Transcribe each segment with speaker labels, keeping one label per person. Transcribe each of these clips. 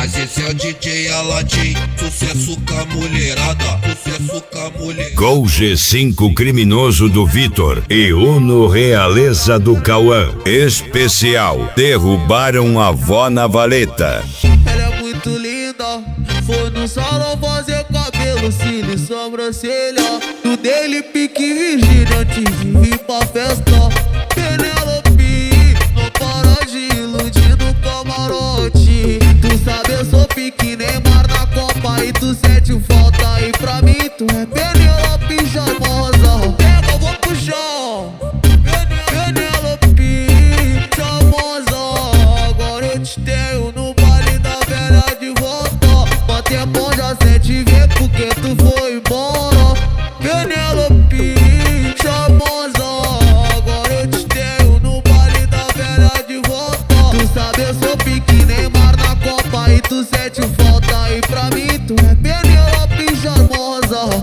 Speaker 1: Mas esse é o DJ Aladim, sucesso com a mulherada, sucesso com a mulher.
Speaker 2: Gol G5 criminoso do Vitor e Uno Realeza do Cauã. Especial, derrubaram a avó na valeta.
Speaker 3: Ela é muito linda, foi no salão fazer cabelo, cílio e sobrancelha. Do dele pique Virgínia antes de vir pra festa. Penélope, não para de iludir no camarote. Tu sabe, eu sou pique Neymar na Copa e tu sente falta. E pra mim tu é Penélope charmosa. Pega, eu vou pro chão. Penélope charmosa, agora eu te tenho no baile da velha de volta. Mas tempo já sem te ver porque tu foi embora. Penélope charmosa, agora eu te tenho no baile da velha de volta. Tu sabe, eu sou pique Neymar na Copa e tu sente falta. E pra mim tu é Penélope charmosa.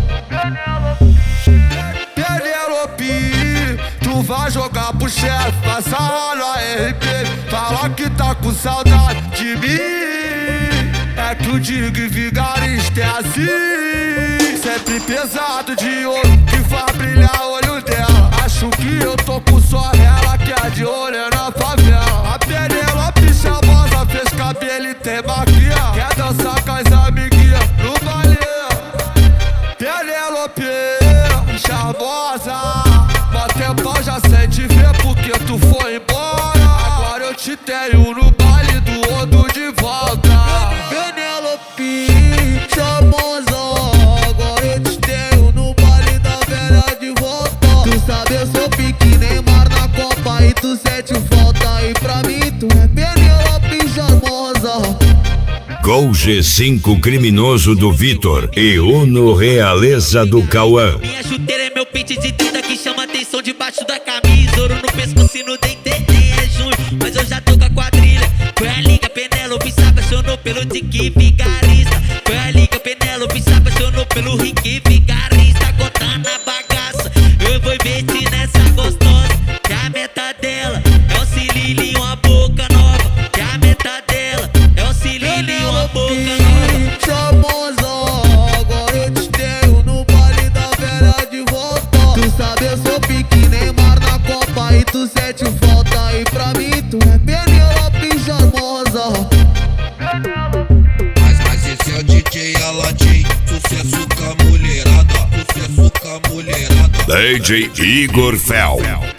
Speaker 4: Penélope, tu vai jogar pro chefe, passar no RP, falar que tá com saudade de mim. É que o Digo Vigarista é assim, sempre pesado de ouro, que faz brilhar o olho dela. Acho que eu tô com só ela, que é de olho na favela. A Penélope charmosa fez cabelo e tem maquia, quer dançar com as amiguinhas no baile. Penélope charmosa, mó tempão já sem te ver porque tu foi embora. Agora eu te tenho no baile do Odo de volta.
Speaker 3: Penélope charmosa, agora eu te tenho no baile da velha de volta. Tu sabe, eu sou pique Neymar na Copa e tu sente falta. E pra mim tu é Penélope charmosa.
Speaker 2: Gol G5 criminoso do Vitor e Uno Realeza do Cauã.
Speaker 5: Minha chuteira é meu pente de 30 que chama atenção debaixo da camisa. Ouro no pescoço e no dente, é junho, mas eu já tô com a quadrilha. Foi a liga, Penélope se apaixonou pelo Dick Vigarista. Foi a liga, Penélope se apaixonou pelo Rick Vigarista. Contando a bagaça, eu vou investir nessa gostosa, que a meta dela é um cilindro e uma boca nova. Que a meta dela é um cilindro e uma boca nova.
Speaker 3: Charmosa, agora eu te tenho no baile da velha de volta. Tu sabe, eu sou pique Neymar na Copa e tu sente falta. E pra mim tu é Penélope charmosa.
Speaker 1: Mas esse é o DJ Aladim, sucesso com a mulherada, sucesso com a mulherada.
Speaker 2: DJ Igor Fel.